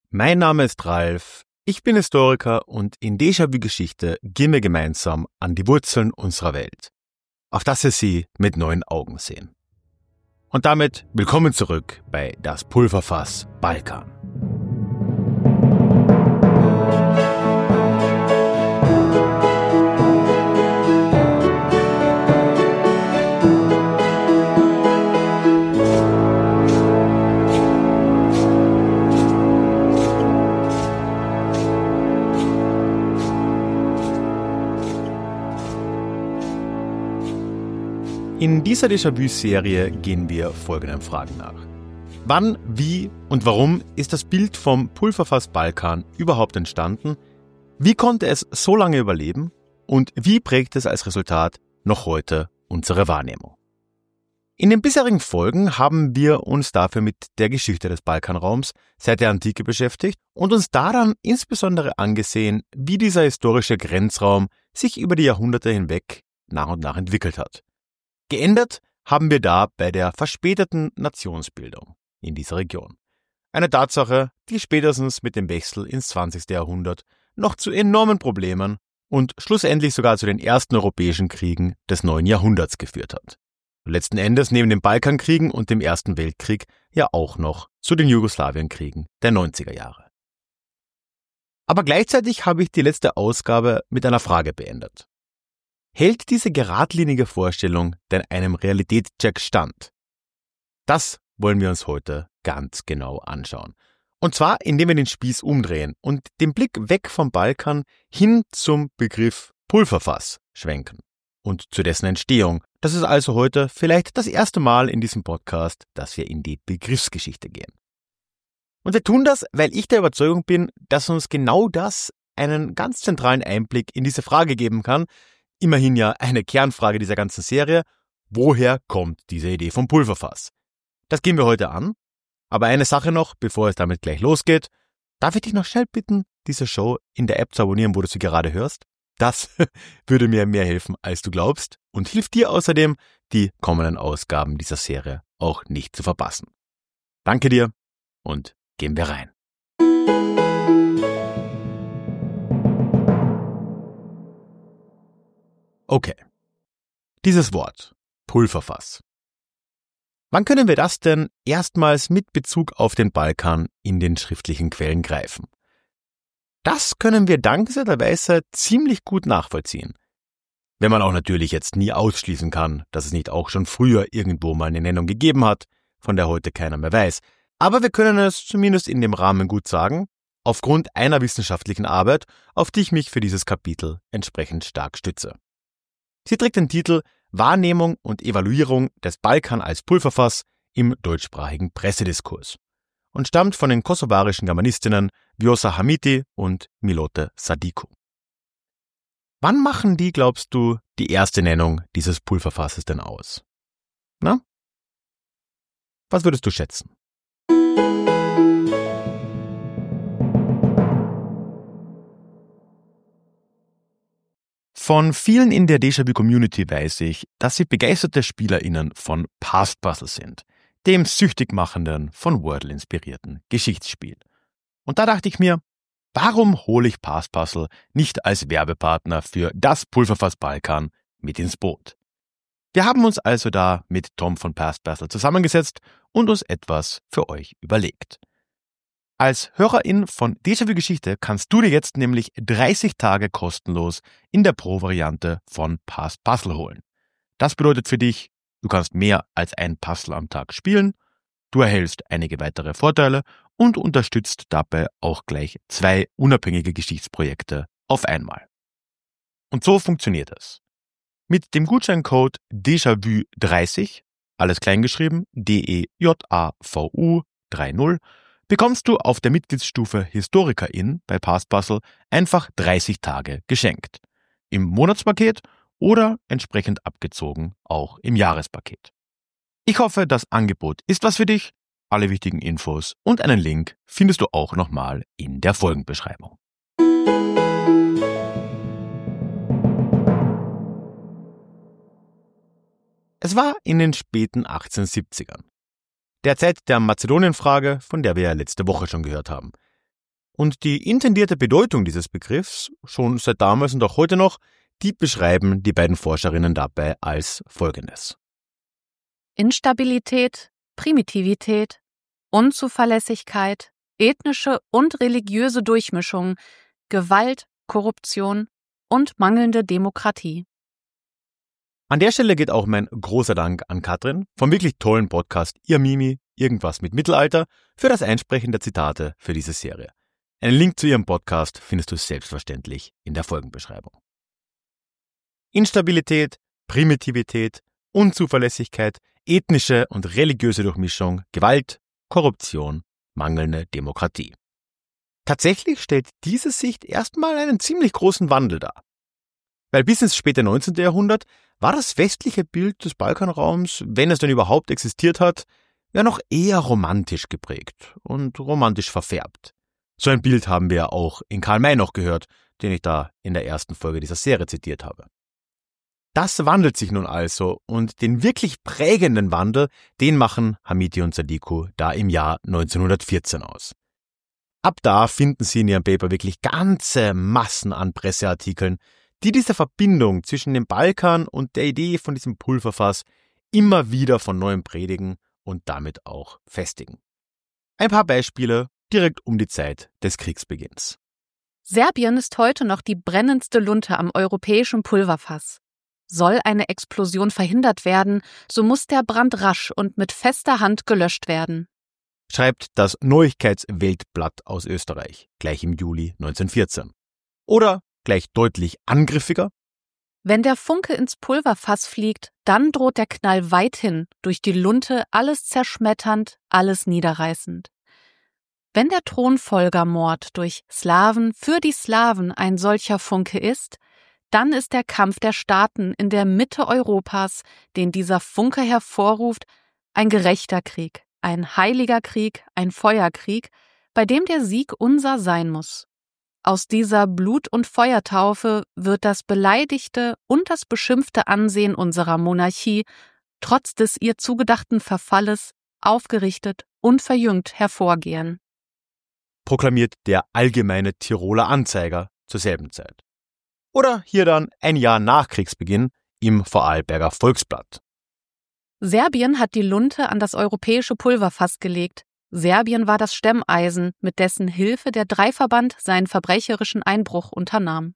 Mein Name ist Ralf, ich bin Historiker und in Déjà-vu-Geschichte gehen wir gemeinsam an die Wurzeln unserer Welt, auf dass wir sie mit neuen Augen sehen. Und damit willkommen zurück bei Das Pulverfass Balkan. In dieser Déjà-vu-Serie gehen wir folgenden Fragen nach. Wann, wie und warum ist das Bild vom Pulverfass Balkan überhaupt entstanden? Wie konnte es so lange überleben? Und wie prägt es als Resultat noch heute unsere Wahrnehmung? In den bisherigen Folgen haben wir uns dafür mit der Geschichte des Balkanraums seit der Antike beschäftigt und uns daran insbesondere angesehen, wie dieser historische Grenzraum sich über die Jahrhunderte hinweg nach und nach entwickelt hat. Geändert haben wir da bei der verspäteten Nationsbildung in dieser Region. Eine Tatsache, die spätestens mit dem Wechsel ins 20. Jahrhundert noch zu enormen Problemen und schlussendlich sogar zu den ersten europäischen Kriegen des neuen Jahrhunderts geführt hat. Letzten Endes neben den Balkankriegen und dem Ersten Weltkrieg ja auch noch zu den Jugoslawienkriegen der 90er Jahre. Aber gleichzeitig habe ich die letzte Ausgabe mit einer Frage beendet. Hält diese geradlinige Vorstellung denn einem Realitätscheck stand? Das wollen wir uns heute ganz genau anschauen. Und zwar, indem wir den Spieß umdrehen und den Blick weg vom Balkan hin zum Begriff Pulverfass schwenken und zu dessen Entstehung. Das ist also heute vielleicht das erste Mal in diesem Podcast, dass wir in die Begriffsgeschichte gehen. Und wir tun das, weil ich der Überzeugung bin, dass uns genau das einen ganz zentralen Einblick in diese Frage geben kann. Immerhin ja eine Kernfrage dieser ganzen Serie. Woher kommt diese Idee vom Pulverfass? Das gehen wir heute an. Aber eine Sache noch, bevor es damit gleich losgeht. Darf ich dich noch schnell bitten, diese Show in der App zu abonnieren, wo du sie gerade hörst? Das würde mir mehr helfen, als du glaubst und hilft dir außerdem, die kommenden Ausgaben dieser Serie auch nicht zu verpassen. Danke dir und gehen wir rein. Okay, dieses Wort, Pulverfass. Wann können wir das denn erstmals mit Bezug auf den Balkan in den schriftlichen Quellen greifen? Das können wir dankenswerterweise ziemlich gut nachvollziehen. Wenn man auch natürlich jetzt nie ausschließen kann, dass es nicht auch schon früher irgendwo mal eine Nennung gegeben hat, von der heute keiner mehr weiß. Aber wir können es zumindest in dem Rahmen gut sagen, aufgrund einer wissenschaftlichen Arbeit, auf die ich mich für dieses Kapitel entsprechend stark stütze. Sie trägt den Titel Wahrnehmung und Evaluierung des Balkan als Pulverfass im deutschsprachigen Pressediskurs und stammt von den kosovarischen Germanistinnen Vjosa Hamiti und Milote Sadiku. Wann machen die, glaubst du, die erste Nennung dieses Pulverfasses denn aus? Na? Was würdest du schätzen? Von vielen in der Déjà-vu-Community weiß ich, dass sie begeisterte SpielerInnen von Past Puzzle sind, dem süchtig machenden, von Wordle inspirierten Geschichtsspiel. Und da dachte ich mir, warum hole ich Past Puzzle nicht als Werbepartner für das Pulverfass Balkan mit ins Boot? Wir haben uns also da mit Tom von Past Puzzle zusammengesetzt und uns etwas für euch überlegt. Als Hörerin von Déjà-vu-Geschichte kannst du dir jetzt nämlich 30 Tage kostenlos in der Pro-Variante von Past Puzzle holen. Das bedeutet für dich, du kannst mehr als ein Puzzle am Tag spielen, du erhältst einige weitere Vorteile und unterstützt dabei auch gleich 2 unabhängige Geschichtsprojekte auf einmal. Und so funktioniert es. Mit dem Gutscheincode DéjaVu30, alles kleingeschrieben, DEJAVU 30, bekommst du auf der Mitgliedsstufe Historikerin bei Past Puzzle einfach 30 Tage geschenkt. Im Monatspaket oder entsprechend abgezogen auch im Jahrespaket. Ich hoffe, das Angebot ist was für dich. Alle wichtigen Infos und einen Link findest du auch nochmal in der Folgenbeschreibung. Es war in den späten 1870ern. Der Zeit der Mazedonienfrage, von der wir ja letzte Woche schon gehört haben. Und die intendierte Bedeutung dieses Begriffs, schon seit damals und auch heute noch, die beschreiben die beiden Forscherinnen dabei als Folgendes. Instabilität, Primitivität, Unzuverlässigkeit, ethnische und religiöse Durchmischung, Gewalt, Korruption und mangelnde Demokratie. An der Stelle geht auch mein großer Dank an Katrin vom wirklich tollen Podcast Ihr Mimi, irgendwas mit Mittelalter, für das Einsprechen der Zitate für diese Serie. Einen Link zu ihrem Podcast findest du selbstverständlich in der Folgenbeschreibung. Instabilität, Primitivität, Unzuverlässigkeit, ethnische und religiöse Durchmischung, Gewalt, Korruption, mangelnde Demokratie. Tatsächlich stellt diese Sicht erstmal einen ziemlich großen Wandel dar. Weil bis ins späte 19. Jahrhundert war das westliche Bild des Balkanraums, wenn es denn überhaupt existiert hat, ja noch eher romantisch geprägt und romantisch verfärbt. So ein Bild haben wir auch in Karl May noch gehört, den ich da in der ersten Folge dieser Serie zitiert habe. Das wandelt sich nun also und den wirklich prägenden Wandel, den machen Hamiti und Sadiku da im Jahr 1914 aus. Ab da finden sie in ihrem Paper wirklich ganze Massen an Presseartikeln, die diese Verbindung zwischen dem Balkan und der Idee von diesem Pulverfass immer wieder von neuem predigen und damit auch festigen. Ein paar Beispiele direkt um die Zeit des Kriegsbeginns. Serbien ist heute noch die brennendste Lunte am europäischen Pulverfass. Soll eine Explosion verhindert werden, so muss der Brand rasch und mit fester Hand gelöscht werden, schreibt das Neuigkeitsweltblatt aus Österreich, gleich im Juli 1914. Oder gleich deutlich angriffiger: Wenn der Funke ins Pulverfass fliegt, dann droht der Knall weithin, durch die Lunte alles zerschmetternd, alles niederreißend. Wenn der Thronfolgermord durch Slawen für die Slawen ein solcher Funke ist, dann ist der Kampf der Staaten in der Mitte Europas, den dieser Funke hervorruft, ein gerechter Krieg, ein heiliger Krieg, ein Feuerkrieg, bei dem der Sieg unser sein muss. Aus dieser Blut- und Feuertaufe wird das beleidigte und das beschimpfte Ansehen unserer Monarchie, trotz des ihr zugedachten Verfalles, aufgerichtet und verjüngt hervorgehen, proklamiert der Allgemeine Tiroler Anzeiger zur selben Zeit. Oder hier dann ein Jahr nach Kriegsbeginn im Vorarlberger Volksblatt. Serbien hat die Lunte an das europäische Pulverfass gelegt. Serbien war das Stemmeisen, mit dessen Hilfe der Dreiverband seinen verbrecherischen Einbruch unternahm.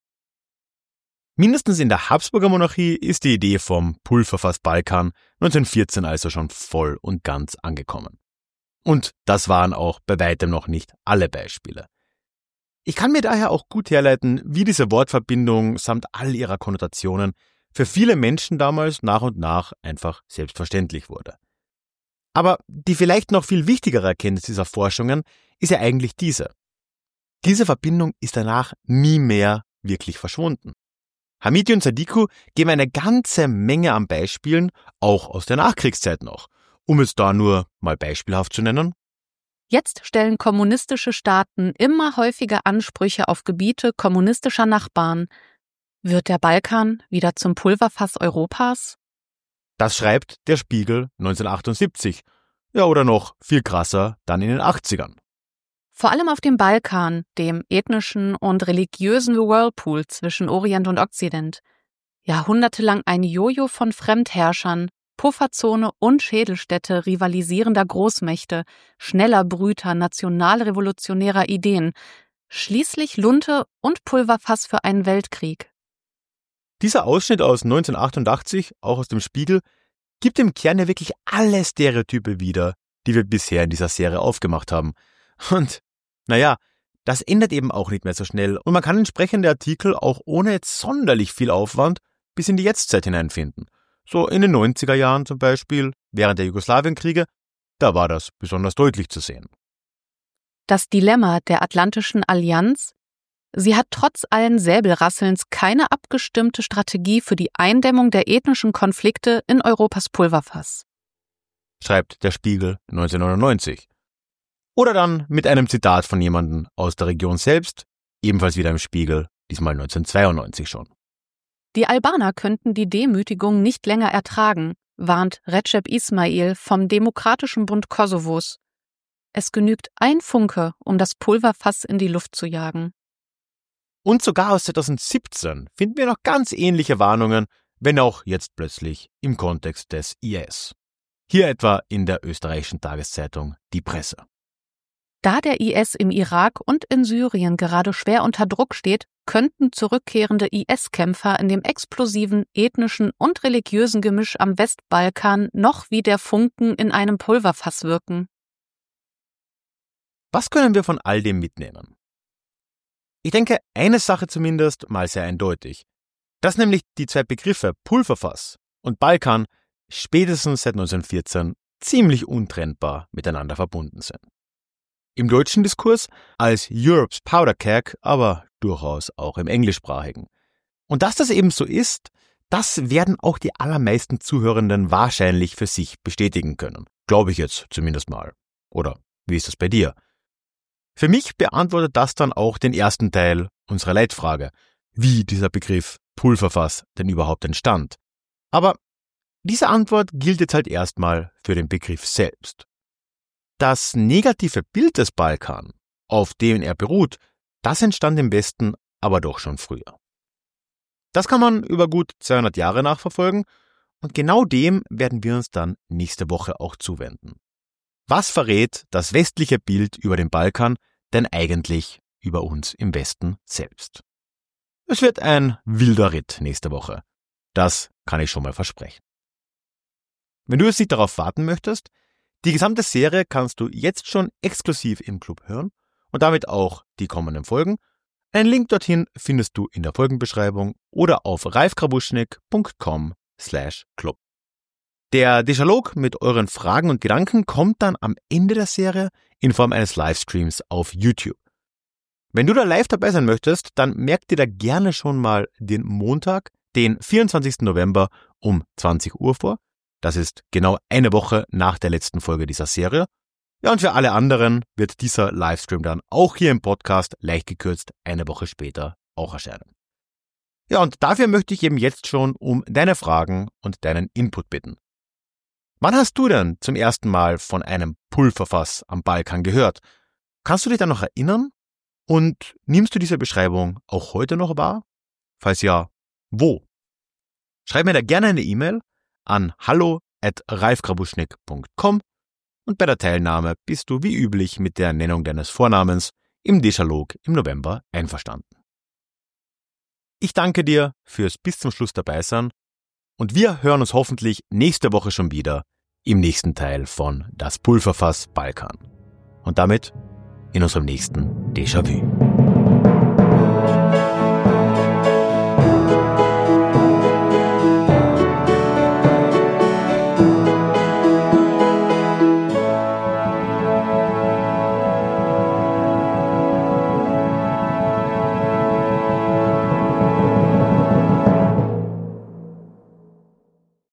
Mindestens in der Habsburger Monarchie ist die Idee vom Pulverfass Balkan 1914 also schon voll und ganz angekommen. Und das waren auch bei weitem noch nicht alle Beispiele. Ich kann mir daher auch gut herleiten, wie diese Wortverbindung samt all ihrer Konnotationen für viele Menschen damals nach und nach einfach selbstverständlich wurde. Aber die vielleicht noch viel wichtigere Erkenntnis dieser Forschungen ist ja eigentlich diese. Diese Verbindung ist danach nie mehr wirklich verschwunden. Hamiti und Sadiku geben eine ganze Menge an Beispielen, auch aus der Nachkriegszeit noch, um es da nur mal beispielhaft zu nennen. Jetzt stellen kommunistische Staaten immer häufiger Ansprüche auf Gebiete kommunistischer Nachbarn. Wird der Balkan wieder zum Pulverfass Europas? Das schreibt der Spiegel 1978. Ja, oder noch viel krasser, dann in den 80ern. Vor allem auf dem Balkan, dem ethnischen und religiösen Whirlpool zwischen Orient und Okzident. Jahrhundertelang ein Jojo von Fremdherrschern, Pufferzone und Schädelstätte rivalisierender Großmächte, schneller Brüter nationalrevolutionärer Ideen, schließlich Lunte und Pulverfass für einen Weltkrieg. Dieser Ausschnitt aus 1988, auch aus dem Spiegel, gibt im Kern ja wirklich alle Stereotype wieder, die wir bisher in dieser Serie aufgemacht haben. Und naja, das ändert eben auch nicht mehr so schnell und man kann entsprechende Artikel auch ohne jetzt sonderlich viel Aufwand bis in die Jetztzeit hineinfinden. So in den 90er Jahren zum Beispiel, während der Jugoslawienkriege, da war das besonders deutlich zu sehen. Das Dilemma der Atlantischen Allianz: Sie hat trotz allen Säbelrasselns keine abgestimmte Strategie für die Eindämmung der ethnischen Konflikte in Europas Pulverfass, schreibt der Spiegel 1999. Oder dann mit einem Zitat von jemandem aus der Region selbst, ebenfalls wieder im Spiegel, diesmal 1992 schon. Die Albaner könnten die Demütigung nicht länger ertragen, warnt Recep Ismail vom Demokratischen Bund Kosovos. Es genügt ein Funke, um das Pulverfass in die Luft zu jagen. Und sogar aus 2017 finden wir noch ganz ähnliche Warnungen, wenn auch jetzt plötzlich im Kontext des IS. Hier etwa in der österreichischen Tageszeitung Die Presse. Da der IS im Irak und in Syrien gerade schwer unter Druck steht, könnten zurückkehrende IS-Kämpfer in dem explosiven ethnischen und religiösen Gemisch am Westbalkan noch wie der Funken in einem Pulverfass wirken. Was können wir von all dem mitnehmen? Ich denke, eine Sache zumindest mal sehr eindeutig, dass nämlich die zwei Begriffe Pulverfass und Balkan spätestens seit 1914 ziemlich untrennbar miteinander verbunden sind. Im deutschen Diskurs als Europe's Powder Keg, aber durchaus auch im englischsprachigen. Und dass das eben so ist, das werden auch die allermeisten Zuhörenden wahrscheinlich für sich bestätigen können. Glaube ich jetzt zumindest mal. Oder wie ist das bei dir? Für mich beantwortet das dann auch den ersten Teil unserer Leitfrage, wie dieser Begriff Pulverfass denn überhaupt entstand. Aber diese Antwort gilt jetzt halt erstmal für den Begriff selbst. Das negative Bild des Balkan, auf dem er beruht, das entstand im Westen aber doch schon früher. Das kann man über gut 200 Jahre nachverfolgen und genau dem werden wir uns dann nächste Woche auch zuwenden. Was verrät das westliche Bild über den Balkan denn eigentlich über uns im Westen selbst? Es wird ein wilder Ritt nächste Woche. Das kann ich schon mal versprechen. Wenn du jetzt nicht darauf warten möchtest, die gesamte Serie kannst du jetzt schon exklusiv im Club hören und damit auch die kommenden Folgen. Einen Link dorthin findest du in der Folgenbeschreibung oder auf ralfgrabuschnik.com/club. Der Dialog mit euren Fragen und Gedanken kommt dann am Ende der Serie in Form eines Livestreams auf YouTube. Wenn du da live dabei sein möchtest, dann merk dir da gerne schon mal den Montag, den 24. November um 20 Uhr vor. Das ist genau eine Woche nach der letzten Folge dieser Serie. Ja, und für alle anderen wird dieser Livestream dann auch hier im Podcast leicht gekürzt eine Woche später auch erscheinen. Ja, und dafür möchte ich eben jetzt schon um deine Fragen und deinen Input bitten. Wann hast du denn zum ersten Mal von einem Pulverfass am Balkan gehört? Kannst du dich da noch erinnern? Und nimmst du diese Beschreibung auch heute noch wahr? Falls ja, wo? Schreib mir da gerne eine E-Mail an hallo@ralfgrabuschnik.com und bei der Teilnahme bist du wie üblich mit der Nennung deines Vornamens im Dialog im November einverstanden. Ich danke dir fürs bis zum Schluss dabei sein und wir hören uns hoffentlich nächste Woche schon wieder im nächsten Teil von Das Pulverfass Balkan. Und damit in unserem nächsten Déjà-vu.